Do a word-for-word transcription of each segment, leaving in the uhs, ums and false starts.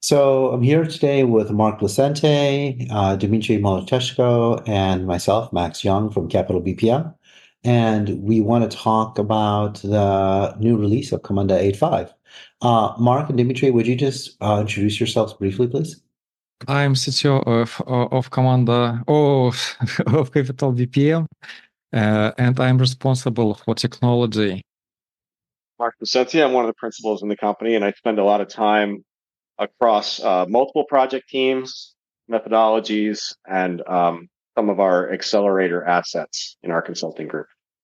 So I'm here today with Mark Lucente, uh, Dmitry Moloteshko, and myself, Max Young from Capital B P M. And we want to talk about the new release of Camunda eight point five. Uh, Mark and Dmitry, would you just uh, introduce yourselves briefly, please? I'm C T O of of Commander of of Capital B P M, uh, and I'm responsible for technology. Mark Vicente. I'm one of the principals in the company, and I spend a lot of time across uh, multiple project teams, methodologies, and um, some of our accelerator assets in our consulting group.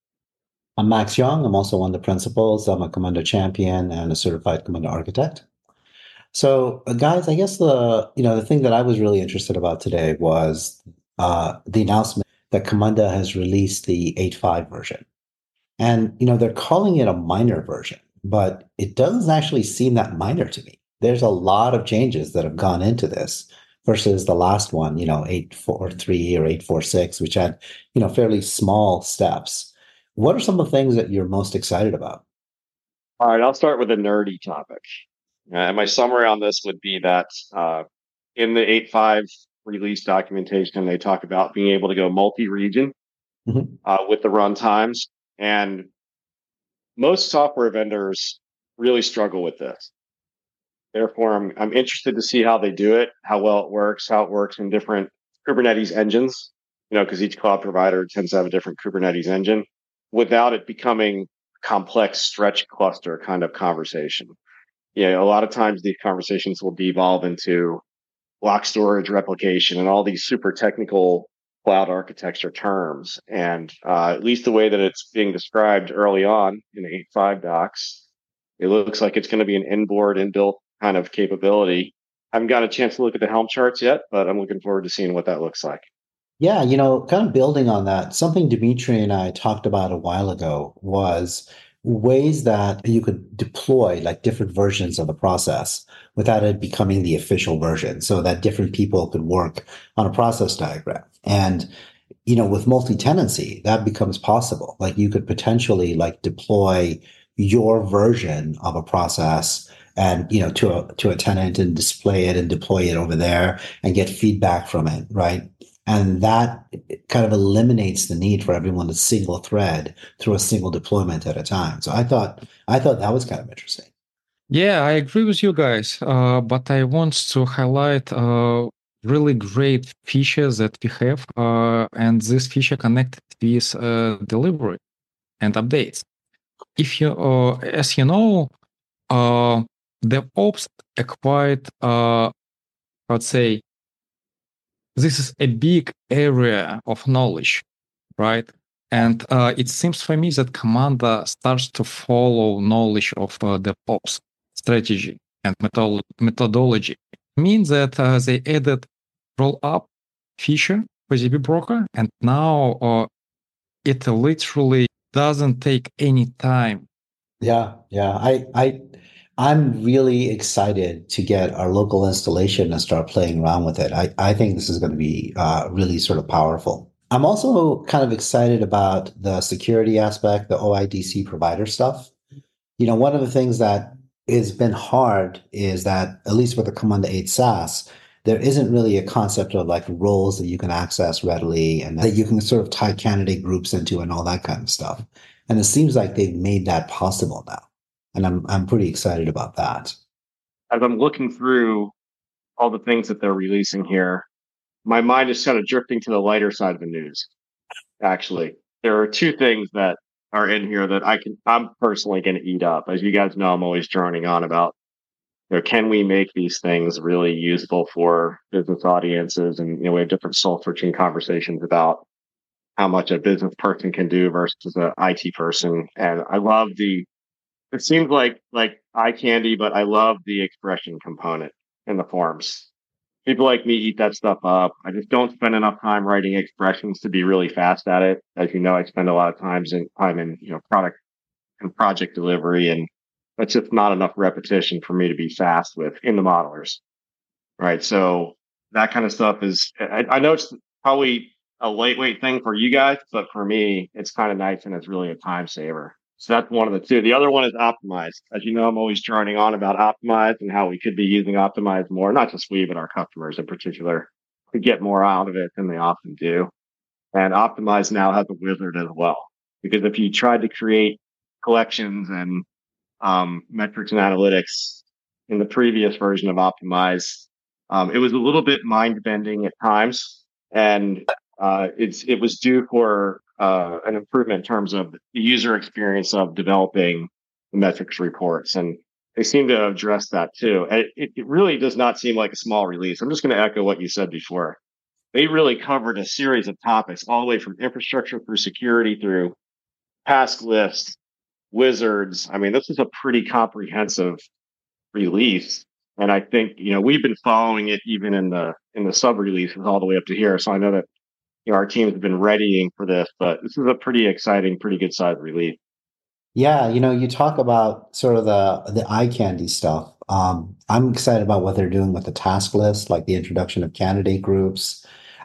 I'm Max Young. I'm also one of the principals. I'm a Camunda champion and a certified Camunda architect. So, uh, guys, I guess the you know the thing that I was really interested about today was uh, the announcement that Camunda has released the eight point five version. And, you know, they're calling it a minor version, but it doesn't actually seem that minor to me. There's a lot of changes that have gone into this versus the last one, you know, eight four three or eight four six, which had, you know, fairly small steps. What are some of the things that you're most excited about? All right, I'll start with a nerdy topic. Uh, and my summary on this would be that uh, in the eight point five release documentation, they talk about being able to go multi-region Mhm. uh, with the run times. And most software vendors really struggle with this. Therefore, I'm I'm interested to see how they do it, how well it works, how it works in different Kubernetes engines. You know, because each cloud provider tends to have a different Kubernetes engine, without it becoming complex stretch cluster kind of conversation. Yeah, a lot of times these conversations will devolve into block storage replication and all these super technical cloud architecture terms. And uh, at least the way that it's being described early on in the eight point five docs, it looks like it's going to be an inboard, inbuilt kind of capability. I haven't got a chance to look at the Helm charts yet, but I'm looking forward to seeing what that looks like. Yeah, you know, kind of building on that, something Dimitri and I talked about a while ago was ways that you could deploy like different versions of the process without it becoming the official version so that different people could work on a process diagram. And, you know, with multi-tenancy, that becomes possible. Like you could potentially like deploy your version of a process and, you know, to a to a tenant and display it and deploy it over there and get feedback from it, right? And that kind of eliminates the need for everyone to single thread through a single deployment at a time. So I thought I thought that was kind of interesting. Yeah, I agree with you guys, uh, but I want to highlight uh, really great features that we have, uh, and this feature connected with uh, delivery and updates. If you, uh, as you know, uh, DevOps acquired, uh, I would say, this is a big area of knowledge, right? And uh, it seems for me that Commander starts to follow knowledge of uh, DevOps strategy and metho- methodology. It means that uh, they added roll up feature for Z B Broker, and now uh, it literally doesn't take any time. Yeah, yeah. I I I'm really excited to get our local installation and start playing around with it. I, I think this is going to be uh, really sort of powerful. I'm also kind of excited about the security aspect, the O I D C provider stuff. You know, one of the things that has been hard is that, at least with the Command eight SaaS, there isn't really a concept of like roles that you can access readily and that you can sort of tie candidate groups into and all that kind of stuff. And it seems like they've made that possible now. And I'm I'm pretty excited about that. As I'm looking through all the things that they're releasing here, my mind is kind of drifting to the lighter side of the news. Actually, there are two things that are in here that I can, I'm personally going to eat up. As you guys know, I'm always droning on about, you know, can we make these things really usable for business audiences? And, you know, we have different soul searching conversations about how much a business person can do versus an I T person. And I love the, it seems like, like eye candy, but I love the expression component in the forms. People like me eat that stuff up. I just don't spend enough time writing expressions to be really fast at it. As you know, I spend a lot of times in time in, you know, product and project delivery, and that's just not enough repetition for me to be fast with in the modelers. Right. So that kind of stuff is, I, I know it's probably a lightweight thing for you guys, but for me, it's kind of nice and it's really a time saver. So that's one of the two. The other one is Optimize. As you know, I'm always droning on about Optimize and how we could be using Optimize more, not just we, but our customers in particular, to get more out of it than they often do. And Optimize now has a wizard as well. Because if you tried to create collections and um, metrics and analytics in the previous version of Optimize, um, it was a little bit mind bending at times, and uh, it's it was due for uh, an improvement in terms of the user experience of developing the metrics reports, and they seem to address that too. And it, it really does not seem like a small release. I'm just going to echo what you said before. They really covered a series of topics, all the way from infrastructure through security through task lists, wizards. I mean, this is a pretty comprehensive release. And I think, you know, we've been following it even in the in the sub releases all the way up to here. So I know that, you know, our teams have been readying for this, but this is a pretty exciting, pretty good sized release. Yeah, you know, you talk about sort of the the eye candy stuff. Um, I'm excited about what they're doing with the task list, like the introduction of candidate groups.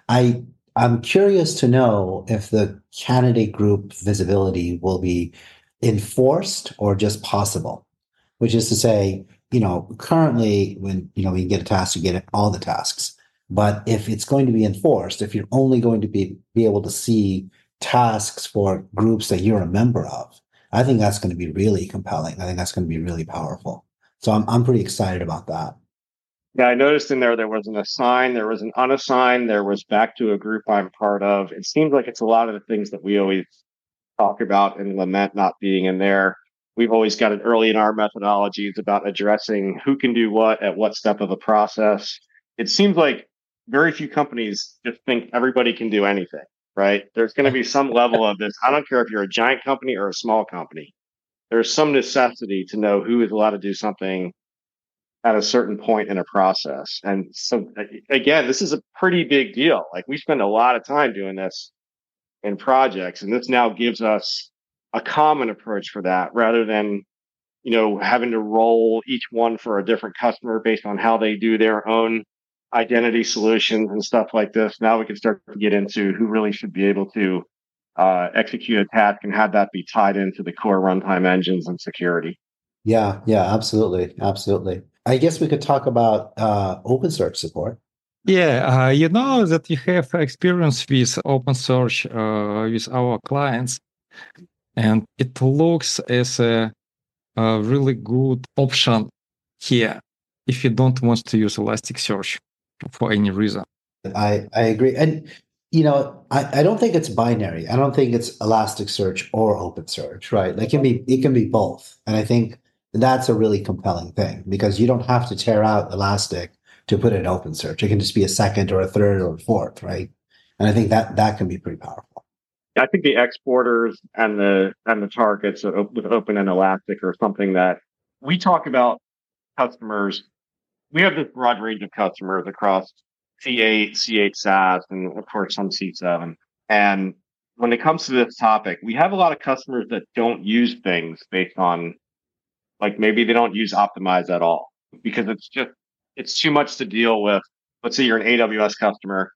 I I'm curious to know if the candidate group visibility will be enforced or just possible, which is to say, you know, currently when you know we get a task, you get all the tasks. But if it's going to be enforced, if you're only going to be be able to see tasks for groups that you're a member of, I think that's going to be really compelling. I think that's going to be really powerful. So I'm I'm pretty excited about that. Yeah, I noticed in there there was an assigned, there was an unassigned, there was back to a group I'm part of. It seems like it's a lot of the things that we always talk about and lament not being in there. We've always got it early in our methodologies about addressing who can do what at what step of the process. It seems like very few companies just think everybody can do anything, right? There's going to be some level of this. I don't care if you're a giant company or a small company. There's some necessity to know who is allowed to do something at a certain point in a process. And so, again, this is a pretty big deal. Like, we spend a lot of time doing this in projects, and this now gives us a common approach for that rather than, you know, having to roll each one for a different customer based on how they do their own identity solutions and stuff like this. Now we can start to get into who really should be able to uh, execute a task and have that be tied into the core runtime engines and security. Yeah, yeah, absolutely, absolutely. I guess we could talk about uh, OpenSearch support. Yeah, uh, you know that we have experience with OpenSearch uh, with our clients, and it looks as a, a really good option here if you don't want to use Elasticsearch for any reason. I I agree, and you know, I I don't think it's binary. I don't think it's Elasticsearch or OpenSearch, right? Like, it can be it can be both, and I think that's a really compelling thing because you don't have to tear out Elastic to put in OpenSearch. It can just be a second or a third or a fourth, right? And I think that that can be pretty powerful. I think the exporters and the and the targets with Open and Elastic are something that we talk about. Customers, we have this broad range of customers across C eight, C eight SaaS, and of course some C seven. And when it comes to this topic, we have a lot of customers that don't use things based on, like, maybe they don't use Optimize at all because it's just it's too much to deal with. Let's say you're an A W S customer,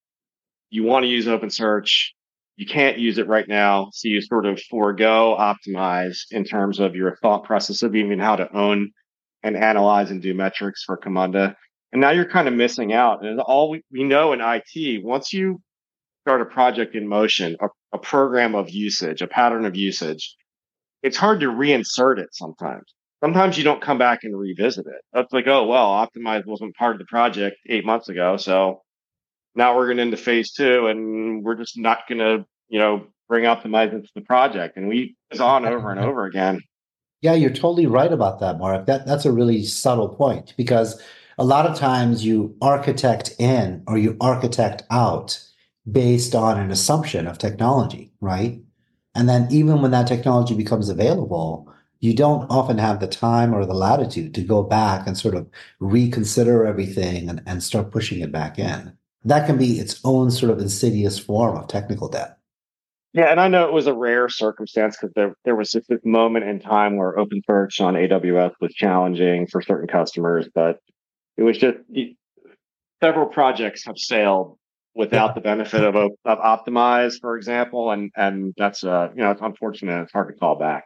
you want to use OpenSearch, you can't use it right now, so you sort of forego Optimize in terms of your thought process of even how to own and analyze and do metrics for Camunda. And now you're kind of missing out. And all we, we know in I T, once you start a project in motion, a, a program of usage, a pattern of usage, it's hard to reinsert it sometimes. Sometimes you don't come back and revisit it. That's like, oh, well, Optimize wasn't part of the project eight months ago. So now we're going into phase two and we're just not going to, you know, bring Optimize into the project. And we it's on over and over again. Yeah, you're totally right about that, Mark. That that's a really subtle point because a lot of times you architect in or you architect out based on an assumption of technology, right? And then even when that technology becomes available, you don't often have the time or the latitude to go back and sort of reconsider everything and, and start pushing it back in. That can be its own sort of insidious form of technical debt. Yeah, and I know it was a rare circumstance because there there was just this moment in time where OpenSearch on A W S was challenging for certain customers, but it was just several projects have sailed without the benefit of of Optimize, for example, and and that's uh you know it's unfortunate. It's hard to call back.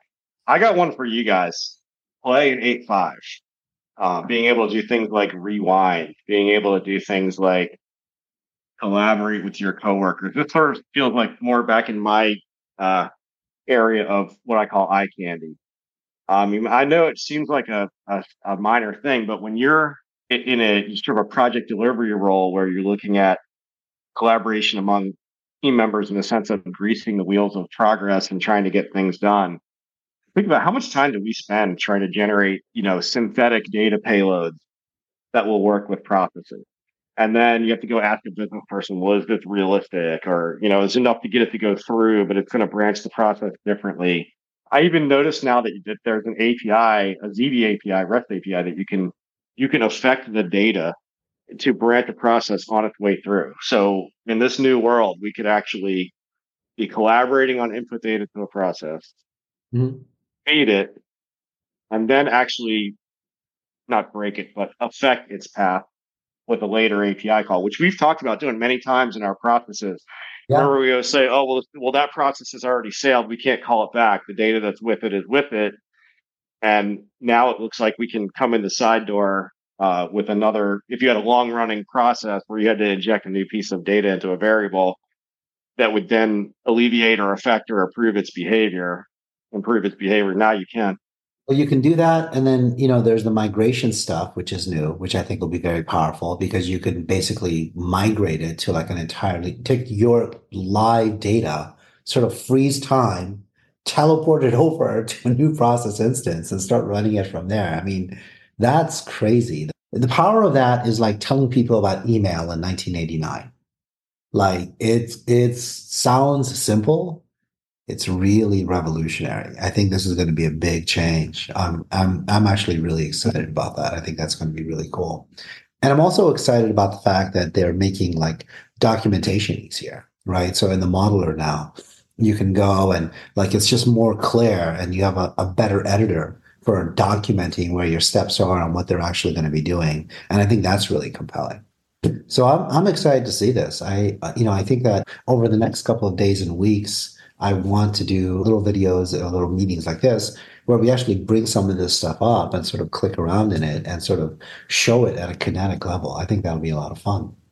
I got one for you guys. Play in eight five. Uh, being able to do things like rewind, being able to do things like collaborate with your coworkers. This sort of feels like more back in my uh, area of what I call eye candy. I mean, I know it seems like a, a, a minor thing, but when you're in a sort of a project delivery role where you're looking at collaboration among team members in the sense of greasing the wheels of progress and trying to get things done, think about how much time do we spend trying to generate, you know, synthetic data payloads that will work with processes. And then you have to go ask a business person, well, is this realistic? Or, you know, is enough to get it to go through, but it's going to branch the process differently. I even noticed now that, that there's an A P I, a Z D A P I, REST A P I that you can you can affect the data to branch the process on its way through. So in this new world, we could actually be collaborating on input data to a process, Mm-hmm. feed it, and then actually not break it, but affect its path with a later A P I call, which we've talked about doing many times in our processes. Yeah. Where we go say, oh, well, well, that process has already sailed. We can't call it back. The data that's with it is with it. And now it looks like we can come in the side door uh, with another. If you had a long running process where you had to inject a new piece of data into a variable that would then alleviate or affect or improve its behavior, improve its behavior, now you can. Well, you can do that. And then, you know, there's the migration stuff, which is new, which I think will be very powerful because you can basically migrate it to like an entirely take your live data, sort of freeze time, teleport it over to a new process instance and start running it from there. I mean, that's crazy. The power of that is like telling people about email in nineteen eighty-nine. Like it's it sounds simple. It's really revolutionary. I think this is going to be a big change. I'm I'm I'm actually really excited about that. I think that's going to be really cool. And I'm also excited about the fact that they're making like documentation easier, right? So in the modeler now, you can go and like it's just more clear and you have a, a better editor for documenting where your steps are and what they're actually going to be doing. And I think that's really compelling. So I'm I'm excited to see this. I uh, you know, I think that over the next couple of days and weeks, I want to do little videos or little meetings like this where we actually bring some of this stuff up and sort of click around in it and sort of show it at a kinetic level. I think that'll be a lot of fun.